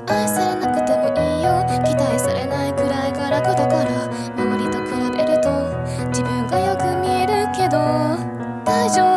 愛されなくてもいいよ、期待されないくらいが楽だから。周りと比べると自分がよく見えるけど大丈夫